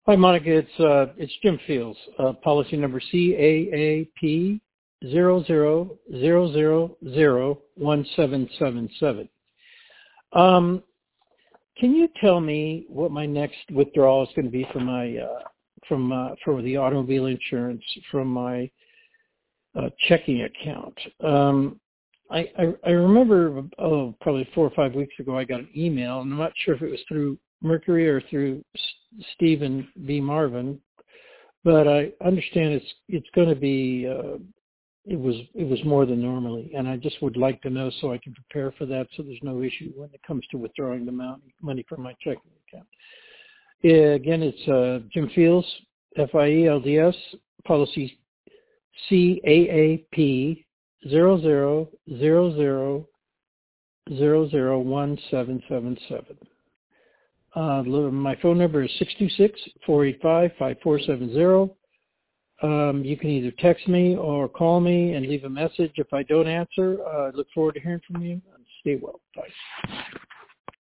Hi, Monica. It's Jim Fields. Policy number CAAP 00001777. Can you tell me what my next withdrawal is going to be for my for the automobile insurance from my checking account? I remember probably 4 or 5 weeks ago I got an email, and I'm not sure if it was through Mercury or through Stephen B. Marvin, but I understand it's going to be it was more than normally, and I just would like to know so I can prepare for that, so there's no issue when it comes to withdrawing the money from my checking account. Again, it's Jim Fields, FIELDS, policy CAAP 0000001777. My phone number is 626-485-5470. You can either text me or call me and leave a message. If I don't answer, I look forward to hearing from you. Stay well. Bye.